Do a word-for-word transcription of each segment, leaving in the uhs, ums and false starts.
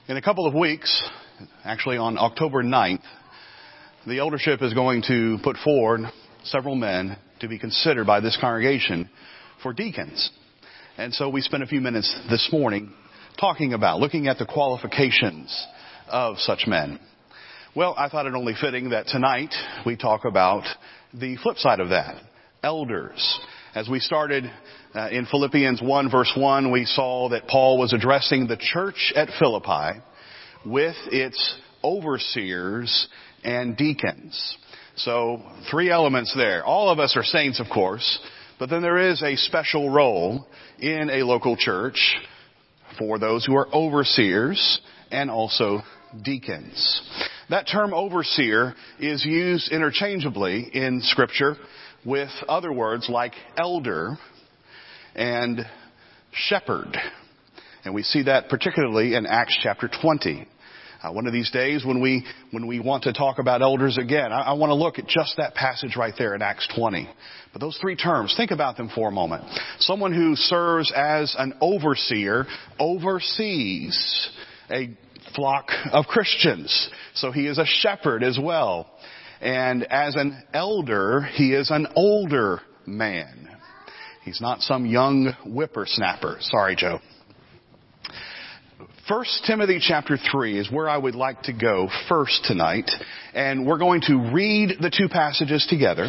In a couple of weeks, actually on October ninth, the eldership is going to put forward several men to be considered by this congregation for deacons. And so we spent a few minutes this morning talking about, looking at the qualifications of such men. Well, I thought it only fitting that tonight we talk about the flip side of that, elders. As we started uh, in Philippians one verse one, we saw that Paul was addressing the church at Philippi with its overseers and deacons. So three elements there. All of us are saints, of course, but then there is a special role in a local church for those who are overseers and also deacons. That term overseer is used interchangeably in Scripture with other words like elder and shepherd. And we see that particularly in Acts chapter twenty. Uh, one of these days when we when we want to talk about elders again, I, I want to look at just that passage right there in Acts twenty. But those three terms, think about them for a moment. Someone who serves as an overseer oversees a flock of Christians. So he is a shepherd as well. And as an elder, he is an older man. He's not some young whippersnapper. Sorry, Joe. First Timothy chapter three is where I would like to go first tonight. And we're going to read the two passages together.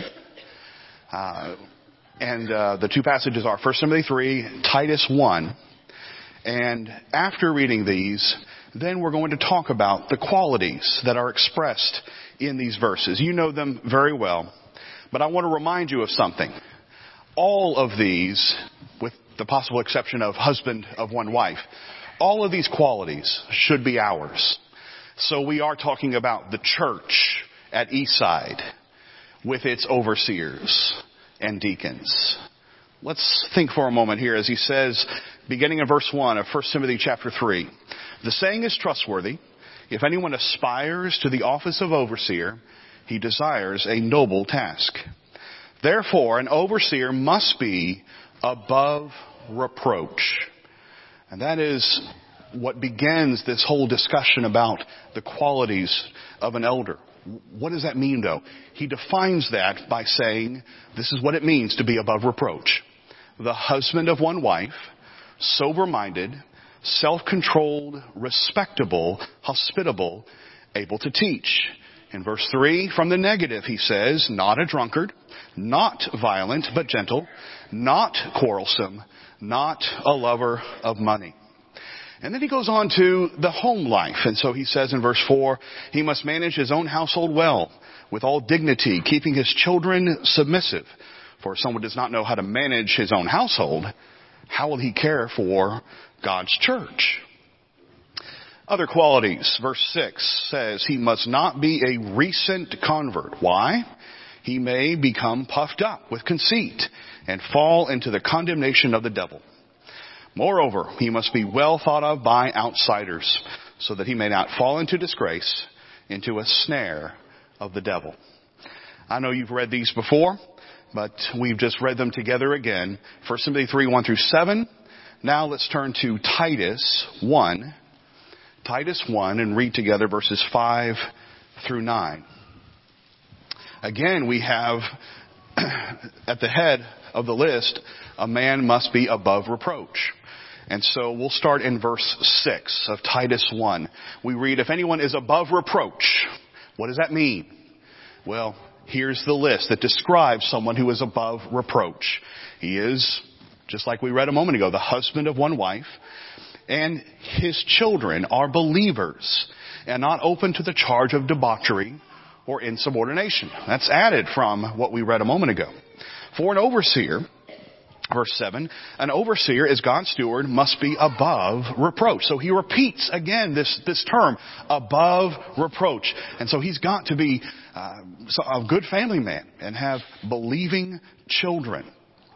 Uh, and uh, the two passages are First Timothy three, Titus one. And after reading these, then we're going to talk about the qualities that are expressed in these verses. You know them very well, but I want to remind you of something. All of these, with the possible exception of husband of one wife, all of these qualities should be ours. So we are talking about the church at Eastside with its overseers and deacons. Let's think for a moment here as he says, beginning in verse one of First Timothy chapter three, the saying is trustworthy. If anyone aspires to the office of overseer, he desires a noble task. Therefore, an overseer must be above reproach. And that is what begins this whole discussion about the qualities of an elder. What does that mean, though? He defines that by saying this is what it means to be above reproach. The husband of one wife, sober-minded, self-controlled, respectable, hospitable, able to teach. In verse three, from the negative, he says, not a drunkard, not violent, but gentle, not quarrelsome, not a lover of money. And then he goes on to the home life. And so he says in verse four, he must manage his own household well, with all dignity, keeping his children submissive. For if someone does not know how to manage his own household, how will he care for God's church? Other qualities. Verse six says he must not be a recent convert. Why? He may become puffed up with conceit and fall into the condemnation of the devil. Moreover, he must be well thought of by outsiders, so that he may not fall into disgrace, into a snare of the devil. I know you've read these before, but we've just read them together again. First Timothy three, one through seven. Now let's turn to Titus one. Titus one and read together verses five through nine. Again, we have at the head of the list, a man must be above reproach. And so we'll start in verse six of Titus one. We read, if anyone is above reproach, what does that mean? Well, here's the list that describes someone who is above reproach. He is, just like we read a moment ago, the husband of one wife, and his children are believers and not open to the charge of debauchery or insubordination. That's added from what we read a moment ago. For an overseer, verse seven, an overseer as God's steward must be above reproach. So he repeats again this, this term, above reproach. And so he's got to be uh, a good family man and have believing children.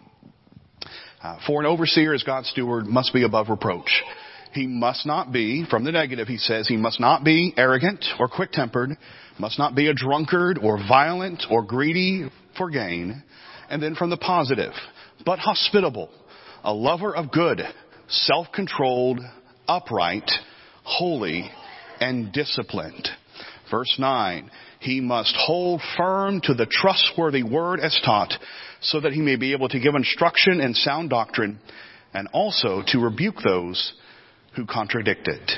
Uh, for an overseer as God's steward must be above reproach. He must not be, from the negative he says, he must not be arrogant or quick-tempered, must not be a drunkard or violent or greedy for gain. And then from the positive, but hospitable, a lover of good, self-controlled, upright, holy, and disciplined. Verse nine, he must hold firm to the trustworthy word as taught, so that he may be able to give instruction in sound doctrine, and also to rebuke those who contradict it.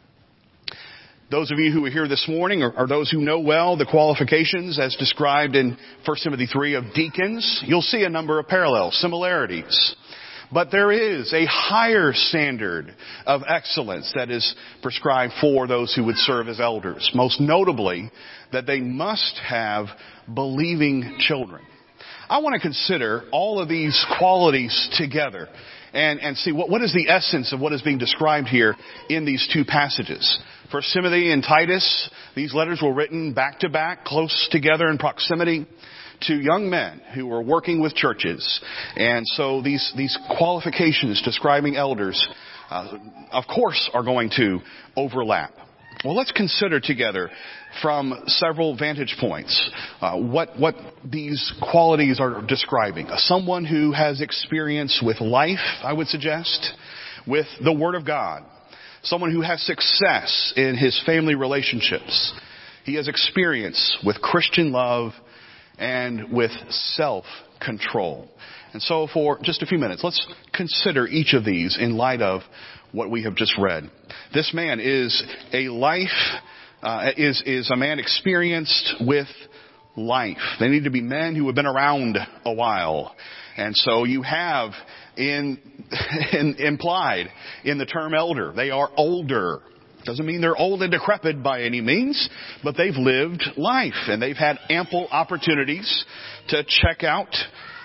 Those of you who are here this morning are, are those who know well the qualifications as described in First Timothy three of deacons. You'll see a number of parallels, similarities. But there is a higher standard of excellence that is prescribed for those who would serve as elders. Most notably, that they must have believing children. I want to consider all of these qualities together and, and see what, what is the essence of what is being described here in these two passages. First Timothy and Titus, these letters were written back to back, close together in proximity, to young men who were working with churches. And so these, these qualifications describing elders, uh, of course, are going to overlap. Well, let's consider together from several vantage points uh, what, what these qualities are describing. Someone who has experience with life, I would suggest, with the Word of God. Someone who has success in his family relationships. He has experience with Christian love and with self-control. And so for just a few minutes, let's consider each of these in light of what we have just read. This man is a life, uh, is, is a man experienced with life. They need to be men who have been around a while. And so you have in, in implied in the term elder, they are older. Doesn't mean they're old and decrepit by any means, but they've lived life and they've had ample opportunities to check out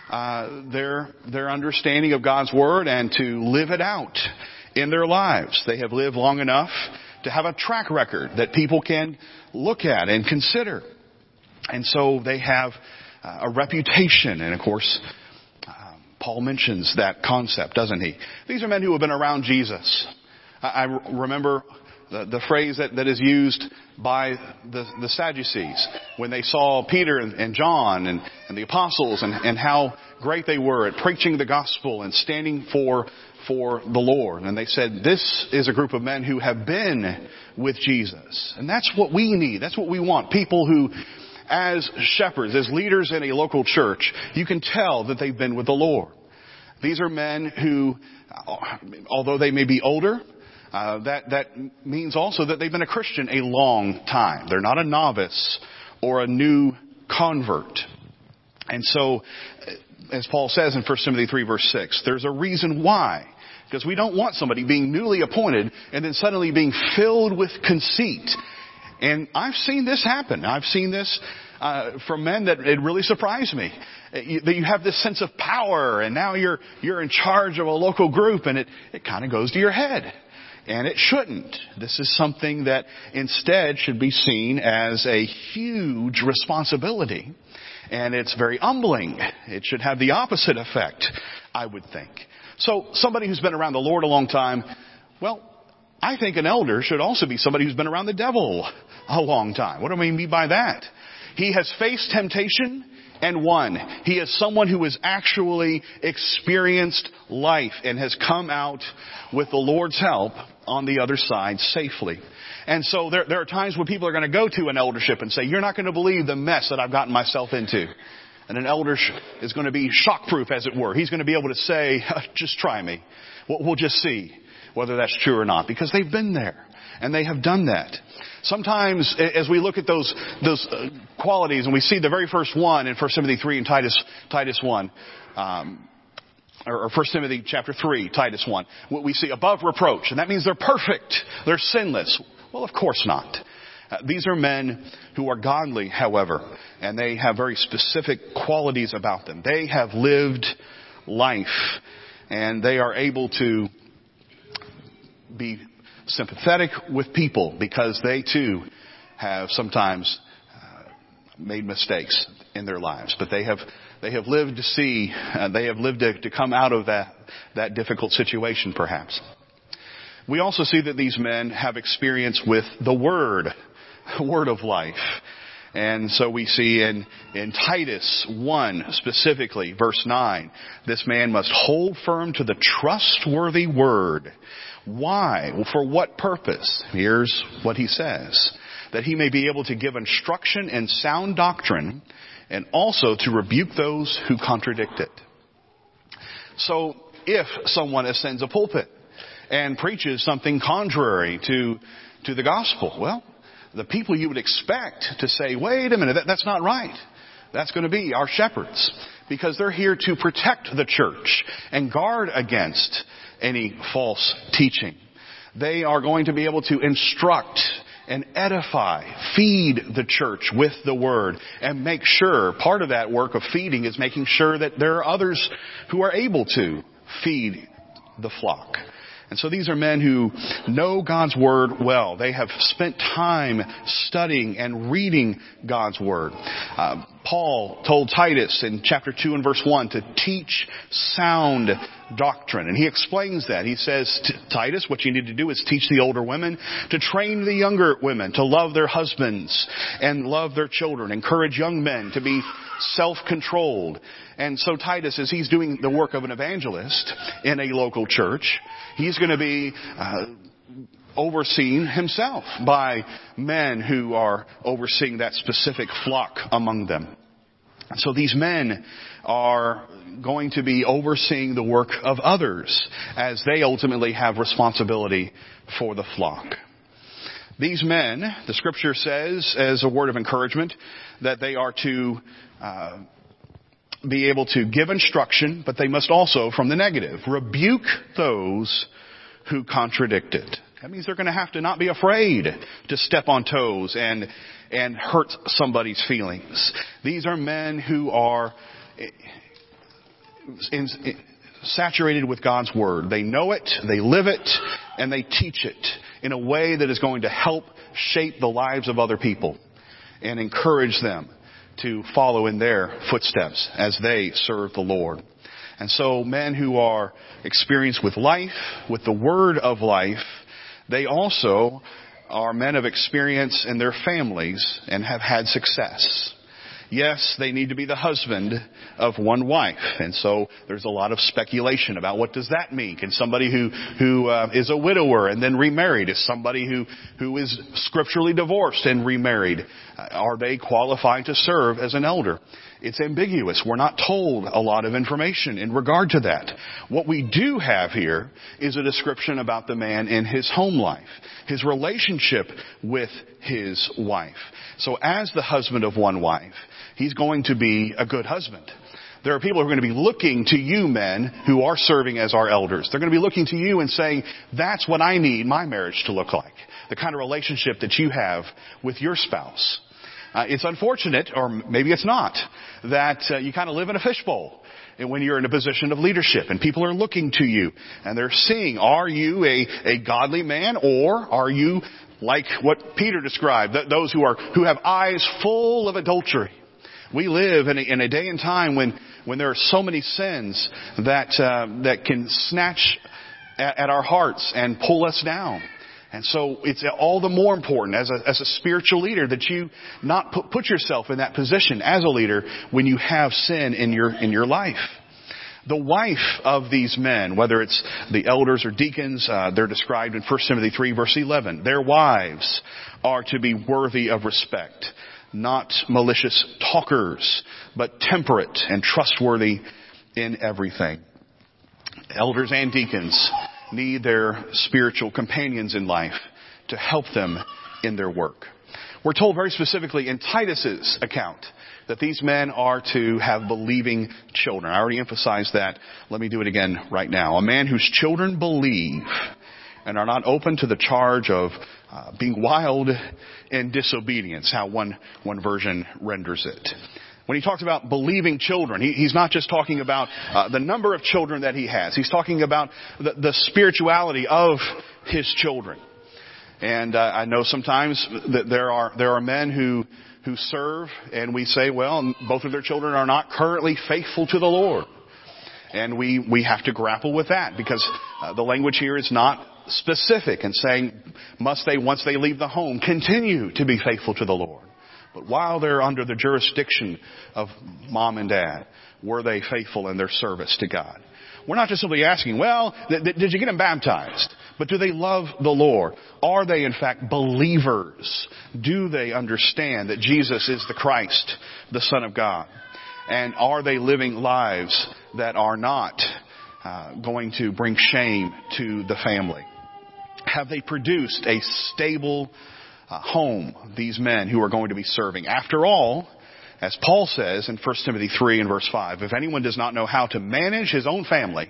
uh, their their understanding of God's Word and to live it out in their lives. They have lived long enough to have a track record that people can look at and consider. And so they have uh, a reputation. And of course, uh, Paul mentions that concept, doesn't he? These are men who have been around Jesus. I, I remember The, the phrase that, that is used by the, the Sadducees when they saw Peter and, and John and, and the apostles and, and how great they were at preaching the gospel and standing for, for the Lord. And they said, this is a group of men who have been with Jesus. And that's what we need. That's what we want. People who, as shepherds, as leaders in a local church, you can tell that they've been with the Lord. These are men who, although they may be older, Uh, that, that means also that they've been a Christian a long time. They're not a novice or a new convert. And so, as Paul says in First Timothy three verse six, there's a reason why. Because we don't want somebody being newly appointed and then suddenly being filled with conceit. And I've seen this happen. I've seen this uh, from men that it really surprised me. That you have this sense of power and now you're, you're in charge of a local group and it, it kind of goes to your head. And it shouldn't. This is something that instead should be seen as a huge responsibility. And it's very humbling. It should have the opposite effect, I would think. So somebody who's been around the Lord a long time, well, I think an elder should also be somebody who's been around the devil a long time. What do I mean by that? He has faced temptation and won. He is someone who has actually experienced life and has come out with the Lord's help on the other side safely. And so there, there are times when people are going to go to an eldership and say, you're not going to believe the mess that I've gotten myself into. And an elder is going to be shockproof, as it were. He's going to be able to say, just try me. We'll, we'll just see whether that's true or not, because they've been there and they have done that. Sometimes as we look at those those uh, qualities and we see the very first one in First Timothy three and Titus Titus one, um, or First Timothy chapter three, Titus one, what we see above reproach, and that means they're perfect, they're sinless. Well, of course not. Uh, these are men who are godly, however, and they have very specific qualities about them. They have lived life, and they are able to be sympathetic with people because they too have sometimes uh, made mistakes in their lives, but they have they have lived to see uh, they have lived to, to come out of that that difficult situation. Perhaps we also see that these men have experience with the Word, Word of life, And so we see in, in Titus one specifically, verse nine, this man must hold firm to the trustworthy word. Why? Well, for what purpose? Here's what he says. That he may be able to give instruction in sound doctrine and also to rebuke those who contradict it. So if someone ascends a pulpit and preaches something contrary to, to the gospel, well, the people you would expect to say, wait a minute, that, that's not right. That's going to be our shepherds, because they're here to protect the church and guard against any false teaching. They are going to be able to instruct and edify, feed the church with the word, and make sure, part of that work of feeding is making sure that there are others who are able to feed the flock. And so these are men who know God's Word well. They have spent time studying and reading God's Word. Uh, Paul told Titus in chapter two and verse one to teach sound doctrine. And he explains that. He says, Titus, what you need to do is teach the older women to train the younger women to love their husbands and love their children. Encourage young men to be self-controlled. And so Titus, as he's doing the work of an evangelist in a local church, he's going to be uh, overseen himself by men who are overseeing that specific flock among them. So these men are going to be overseeing the work of others as they ultimately have responsibility for the flock. These men, the scripture says, as a word of encouragement, that they are to uh, be able to give instruction, but they must also, from the negative, rebuke those who contradict it. That means they're going to have to not be afraid to step on toes and and hurt somebody's feelings. These are men who are in, in, saturated with God's Word. They know it, they live it, and they teach it in a way that is going to help shape the lives of other people and encourage them to follow in their footsteps as they serve the Lord. And so men who are experienced with life, with the Word of life, they also are men of experience in their families and have had success. Yes, they need to be the husband of one wife. And so there's a lot of speculation about what does that mean. Can somebody who, who uh, is a widower and then remarried, is somebody who, who is scripturally divorced and remarried, uh, are they qualified to serve as an elder? It's ambiguous. We're not told a lot of information in regard to that. What we do have here is a description about the man in his home life, his relationship with his wife. So as the husband of one wife, he's going to be a good husband. There are people who are going to be looking to you, men, who are serving as our elders. They're going to be looking to you and saying, that's what I need my marriage to look like. The kind of relationship that you have with your spouse. Uh, it's unfortunate, or maybe it's not, that uh, you kind of live in a fishbowl and when you're in a position of leadership and people are looking to you and they're seeing, are you a, a godly man, or are you like what Peter described, th- those who are who have eyes full of adultery? We live in a, in a day and time when, when there are so many sins that uh, that can snatch at, at our hearts and pull us down. And so it's all the more important as a, as a spiritual leader that you not put, put yourself in that position as a leader when you have sin in your in your life. The wife of these men, whether it's the elders or deacons, uh, they're described in First Timothy three, verse eleven. Their wives are to be worthy of respect, not malicious talkers, but temperate and trustworthy in everything. Elders and deacons need their spiritual companions in life to help them in their work. We're told very specifically in Titus's account that these men are to have believing children. I already emphasized that. Let me do it again right now. A man whose children believe and are not open to the charge of uh, being wild in disobedience, how one, one version renders it. When he talks about believing children, he, he's not just talking about uh, the number of children that he has. He's talking about the, the spirituality of his children. And uh, I know sometimes that there are there are men who who serve, and we say, well, both of their children are not currently faithful to the Lord. And we, we have to grapple with that because uh, the language here is not specific and saying, must they, once they leave the home, continue to be faithful to the Lord? But while they're under the jurisdiction of mom and dad, were they faithful in their service to God? We're not just simply asking, well, th- th- did you get them baptized? But do they love the Lord? Are they in fact believers? Do they understand that Jesus is the Christ, the Son of God? And are they living lives that are not uh, going to bring shame to the family? Have they produced a stable uh, home, these men who are going to be serving? After all, as Paul says in First Timothy three and verse five, if anyone does not know how to manage his own family,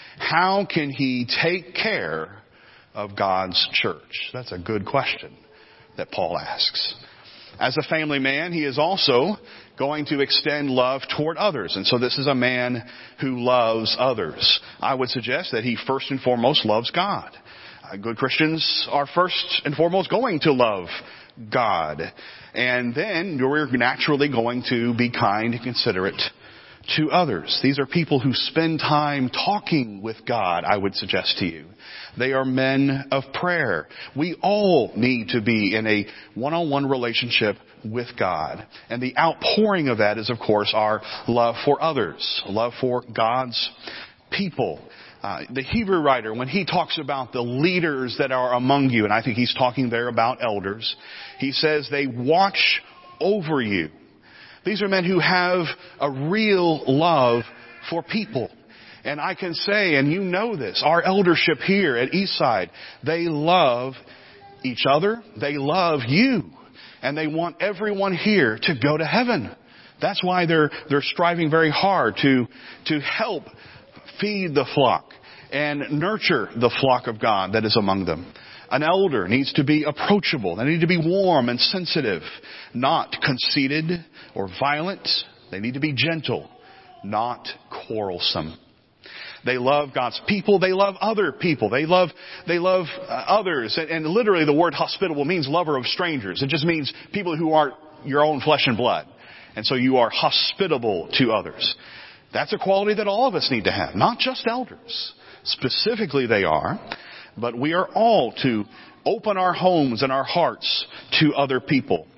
how can he take care of God's church? That's a good question that Paul asks. As a family man, he is also going to extend love toward others. And so this is a man who loves others. I would suggest that he first and foremost loves God. Uh, good Christians are first and foremost going to love God. And then you're naturally going to be kind and considerate to others. These are people who spend time talking with God, I would suggest to you. They are men of prayer. We all need to be in a one-on-one relationship with God. And the outpouring of that is, of course, our love for others, love for God's people. Uh, the Hebrew writer, when he talks about the leaders that are among you, and I think he's talking there about elders, he says they watch over you. These are men who have a real love for people. And I can say, and you know this, our eldership here at Eastside, they love each other. They love you. And they want everyone here to go to heaven. That's why they're, they're striving very hard to, to help feed the flock and nurture the flock of God that is among them. An elder needs to be approachable. They need to be warm and sensitive, not conceited or violent. They need to be gentle, not quarrelsome. They love God's people. They love other people. They love, they love uh, others. And, and literally the word hospitable means lover of strangers. It just means people who aren't your own flesh and blood. And so you are hospitable to others. That's a quality that all of us need to have, not just elders. Specifically they are. But we are all to open our homes and our hearts to other people.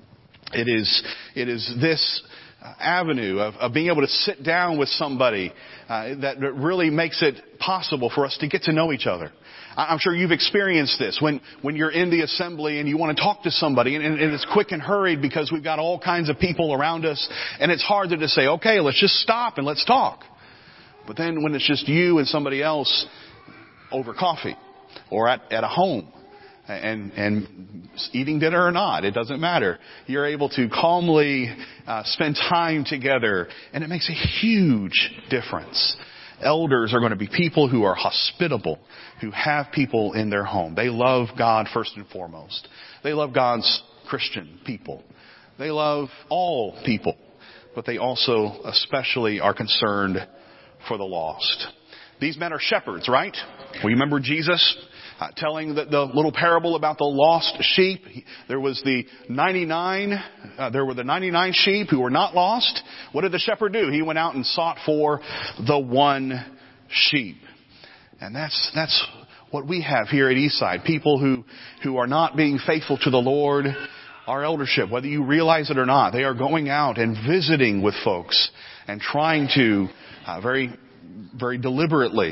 It is, it is this avenue of, of being able to sit down with somebody uh, that really makes it possible for us to get to know each other. I'm sure you've experienced this when, when you're in the assembly and you want to talk to somebody and, and it's quick and hurried because we've got all kinds of people around us and it's hard to just say, okay, let's just stop and let's talk. But then when it's just you and somebody else over coffee or at, at a home and, and eating dinner or not, it doesn't matter. You're able to calmly uh, spend time together and it makes a huge difference. Elders are going to be people who are hospitable, who have people in their home. They love God first and foremost. They love God's Christian people. They love all people, but they also especially are concerned for the lost. These men are shepherds, right? Well, you remember Jesus uh, telling the, the little parable about the lost sheep? There was the ninety-nine, uh, there were the ninety-nine sheep who were not lost. What did the shepherd do? He went out and sought for the one sheep. And that's, that's what we have here at Eastside. People who, who are not being faithful to the Lord. Our eldership, whether you realize it or not, they are going out and visiting with folks and trying to uh, very, very deliberately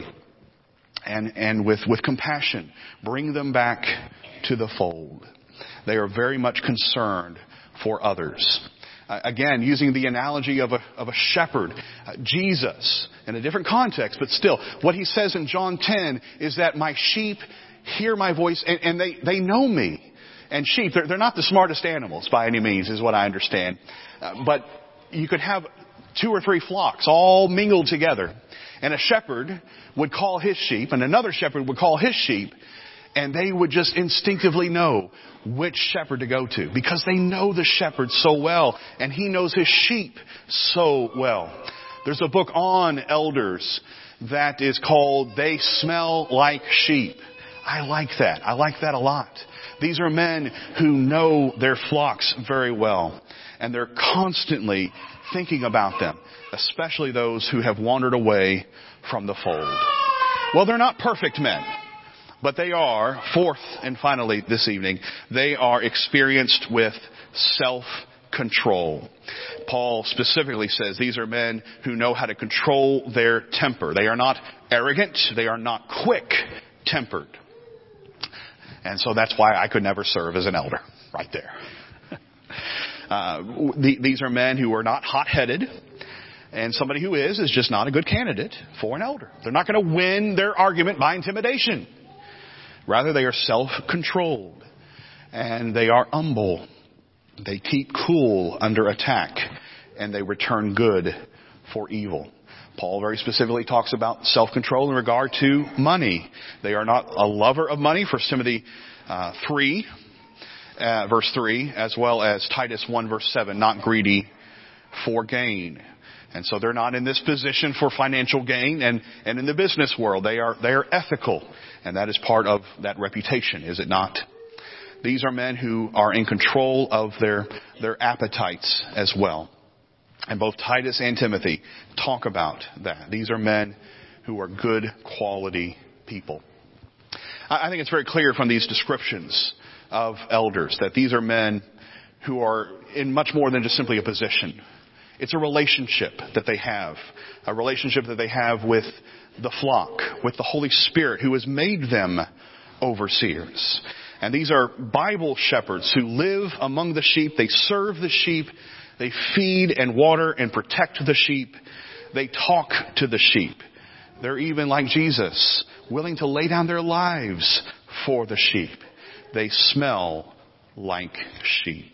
and, and with, with compassion bring them back to the fold. They are very much concerned for others. Uh, again, using the analogy of a, of a shepherd, uh, Jesus, in a different context, but still, what he says in John ten is that my sheep hear my voice and, and they, they know me. And sheep, they're, they're not the smartest animals by any means, is what I understand. Uh, but you could have two or three flocks all mingled together. And a shepherd would call his sheep, and another shepherd would call his sheep, and they would just instinctively know which shepherd to go to, because they know the shepherd so well, and he knows his sheep so well. There's a book on elders that is called They Smell Like Sheep. I like that. I like that a lot. These are men who know their flocks very well, and they're constantly thinking about them, especially those who have wandered away from the fold. Well, they're not perfect men, but they are, fourth and finally this evening, they are experienced with self-control. self-control. Paul specifically says these are men who know how to control their temper. They are not arrogant. They are not quick-tempered. And so that's why I could never serve as an elder right there. uh, the, these are men who are not hot-headed. And somebody who is, is just not a good candidate for an elder. They're not going to win their argument by intimidation. Rather, they are self-controlled. And they are humble. They keep cool under attack. And they return good for evil. Paul very specifically talks about self-control in regard to money. They are not a lover of money, First Timothy uh, three, uh, verse three, as well as Titus one, verse seven, not greedy for gain. And so they're not in this position for financial gain. And, and in the business world, they are, they are ethical. And that is part of that reputation, is it not? These are men who are in control of their, their appetites as well. And both Titus and Timothy talk about that. These are men who are good quality people. I think it's very clear from these descriptions of elders that these are men who are in much more than just simply a position. It's a relationship that they have, a relationship that they have with the flock, with the Holy Spirit who has made them overseers. And these are Bible shepherds who live among the sheep. They serve the sheep. They feed and water and protect the sheep. They talk to the sheep. They're even like Jesus, willing to lay down their lives for the sheep. They smell like sheep.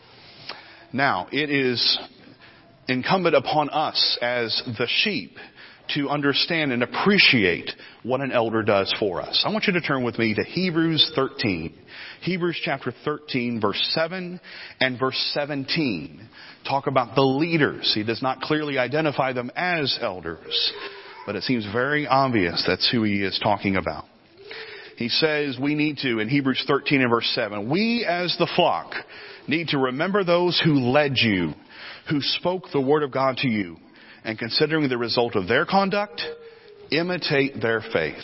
Now, it is incumbent upon us as the sheep to understand and appreciate what an elder does for us. I want you to turn with me to Hebrews thirteen. Hebrews chapter thirteen, verse seven and verse seventeen talk about the leaders. He does not clearly identify them as elders, but it seems very obvious that's who he is talking about. He says we need to, in Hebrews thirteen and verse seven, we as the flock need to remember those who led you, who spoke the word of God to you, and considering the result of their conduct, imitate their faith.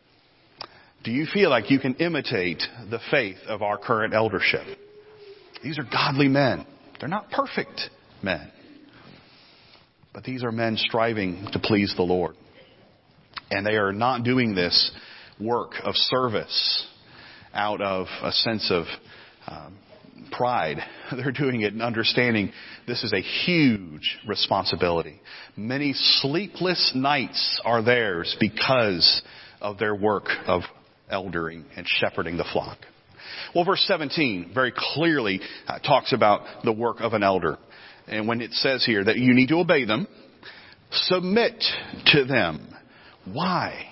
Do you feel like you can imitate the faith of our current eldership? These are godly men. They're not perfect men. But these are men striving to please the Lord. And they are not doing this work of service out of a sense of um, pride. They're doing it in understanding this is a huge responsibility. Many sleepless nights are theirs because of their work of eldering and shepherding the flock. Well, verse seventeen very clearly uh, talks about the work of an elder. And when it says here that you need to obey them, submit to them. Why?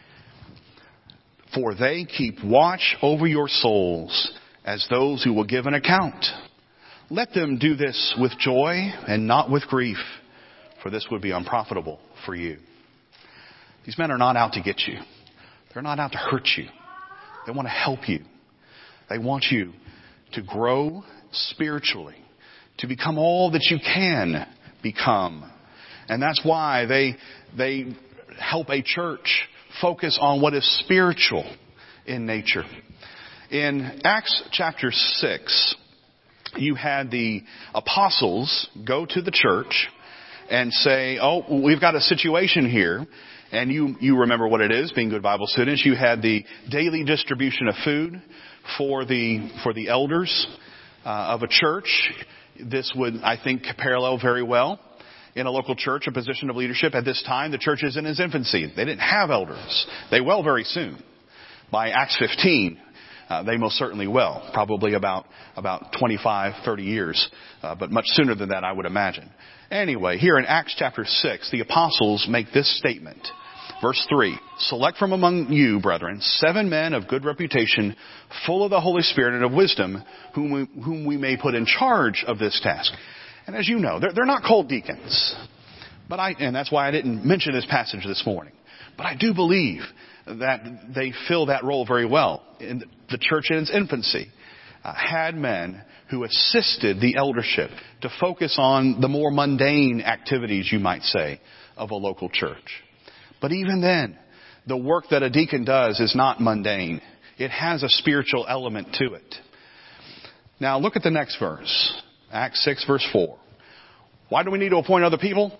For they keep watch over your souls as those who will give an account. Let them do this with joy and not with grief, for this would be unprofitable for you. These men are not out to get you. They're not out to hurt you. They want to help you. They want you to grow spiritually, to become all that you can become. And that's why they, they help a church focus on what is spiritual in nature. In Acts chapter six, you had the apostles go to the church and say, oh, we've got a situation here. And you, you remember what it is, being good Bible students. You had the daily distribution of food for the, for the elders uh, of a church. This would, I think, parallel very well in a local church, a position of leadership. At this time, the church is in its infancy. They didn't have elders. They will very soon. By Acts fifteen, uh, they most certainly will. Probably about, about twenty-five, thirty years. Uh, but much sooner than that, I would imagine. Anyway, here in Acts chapter six, the apostles make this statement. Verse three, select from among you, brethren, seven men of good reputation, full of the Holy Spirit and of wisdom, whom we, whom we may put in charge of this task. And as you know, they're, they're not called deacons. But I, and that's why I didn't mention this passage this morning. But I do believe that they fill that role very well. In the church in its infancy uh, had men who assisted the eldership to focus on the more mundane activities, you might say, of a local church. But even then, the work that a deacon does is not mundane. It has a spiritual element to it. Now look at the next verse. Acts six verse four. Why do we need to appoint other people?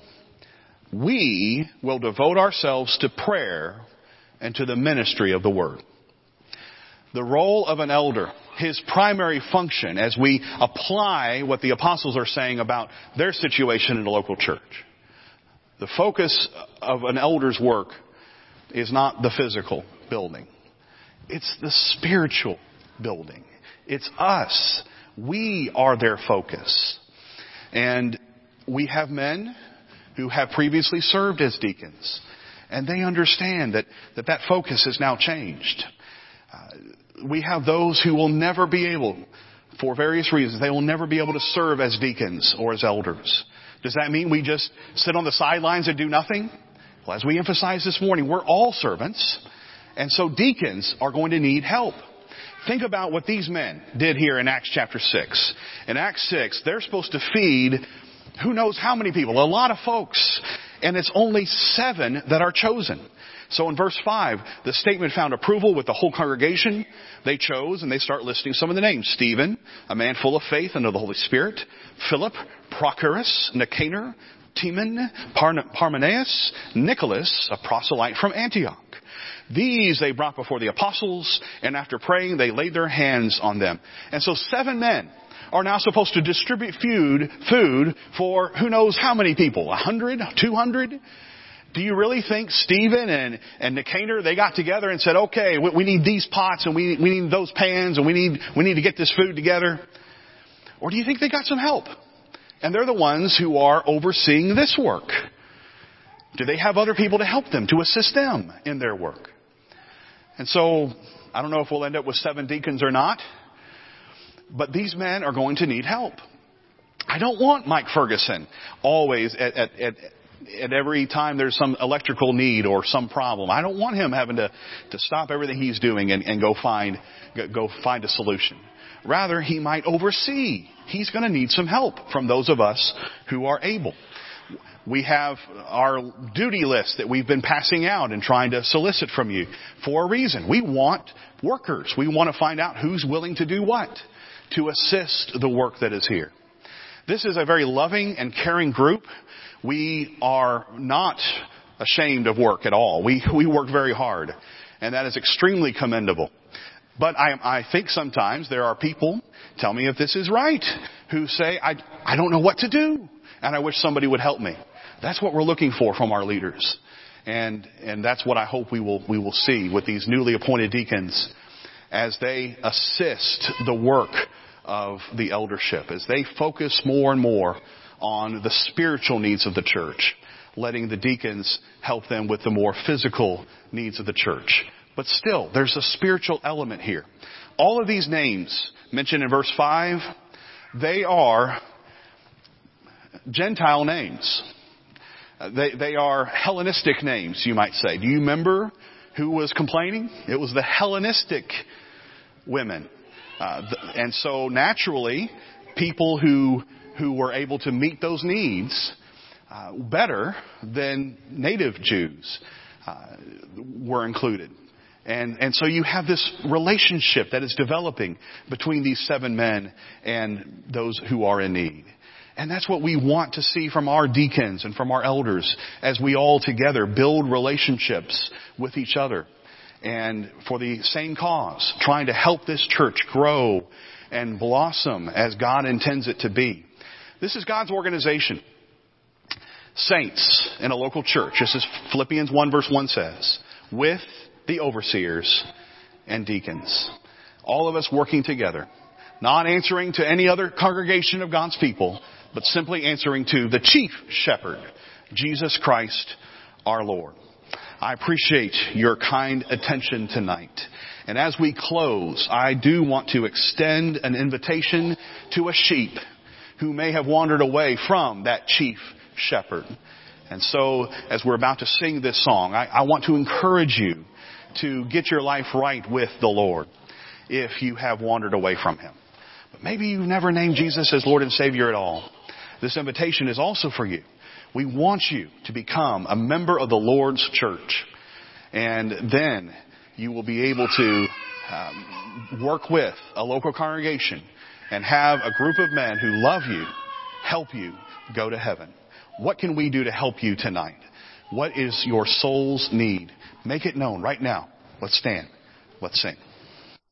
We will devote ourselves to prayer and to the ministry of the word. The role of an elder, his primary function as we apply what the apostles are saying about their situation in the local church. The focus of an elder's work is not the physical building. It's the spiritual building. It's us. We are their focus. And we have men who have previously served as deacons. And they understand that that, that focus has now changed. Uh, we have those who will never be able, for various reasons, they will never be able to serve as deacons or as elders. Does that mean we just sit on the sidelines and do nothing? Well, as we emphasized this morning, we're all servants. And so deacons are going to need help. Think about what these men did here in Acts chapter six. In Acts six, they're supposed to feed who knows how many people, a lot of folks. And it's only seven that are chosen. So in verse five, the statement found approval with the whole congregation. They chose and they start listing some of the names. Stephen, a man full of faith and of the Holy Spirit. Philip, Prochorus, Nicanor, Timon, Parmenas, Nicholas, a proselyte from Antioch. These they brought before the apostles, and after praying, they laid their hands on them. And so seven men are now supposed to distribute food, food for who knows how many people? A hundred? Two hundred? Do you really think Stephen and, and Nicanor, they got together and said, okay, we, we need these pots and we, we need those pans and we need, we need to get this food together? Or do you think they got some help? And they're the ones who are overseeing this work. Do they have other people to help them, to assist them in their work? And so, I don't know if we'll end up with seven deacons or not, but these men are going to need help. I don't want Mike Ferguson always at, at, at, at every time there's some electrical need or some problem. I don't want him having to, to stop everything he's doing and, and go find, go find a solution. Rather, he might oversee. He's going to need some help from those of us who are able. We have our duty list that we've been passing out and trying to solicit from you for a reason. We want workers. We want to find out who's willing to do what to assist the work that is here. This is a very loving and caring group. We are not ashamed of work at all. We, we work very hard, and that is extremely commendable. But I, I think sometimes there are people, tell me if this is right, who say, I, I don't know what to do, and I wish somebody would help me. That's what we're looking for from our leaders. And, and that's what I hope we will, we will see with these newly appointed deacons as they assist the work of the eldership, as they focus more and more on the spiritual needs of the church, letting the deacons help them with the more physical needs of the church. But still, there's a spiritual element here. All of these names mentioned in verse five, they are Gentile names. They, they are Hellenistic names, you might say. Do you remember who was complaining? It was the Hellenistic women. Uh, and so naturally, people who, who were able to meet those needs uh, better than native Jews uh, were included. And, and so you have this relationship that is developing between these seven men and those who are in need. And that's what we want to see from our deacons and from our elders as we all together build relationships with each other. And for the same cause, trying to help this church grow and blossom as God intends it to be. This is God's organization. Saints in a local church, just as Philippians one verse one says, with the overseers and deacons. All of us working together. Not answering to any other congregation of God's people, but simply answering to the chief shepherd, Jesus Christ, our Lord. I appreciate your kind attention tonight. And as we close, I do want to extend an invitation to a sheep who may have wandered away from that chief shepherd. And so, as we're about to sing this song, I, I want to encourage you to get your life right with the Lord if you have wandered away from Him. But maybe you've never named Jesus as Lord and Savior at all. This invitation is also for you. We want you to become a member of the Lord's church. And then you will be able to um, work with a local congregation and have a group of men who love you, help you go to heaven. What can we do to help you tonight? What is your soul's need? Make it known right now. Let's stand. Let's sing.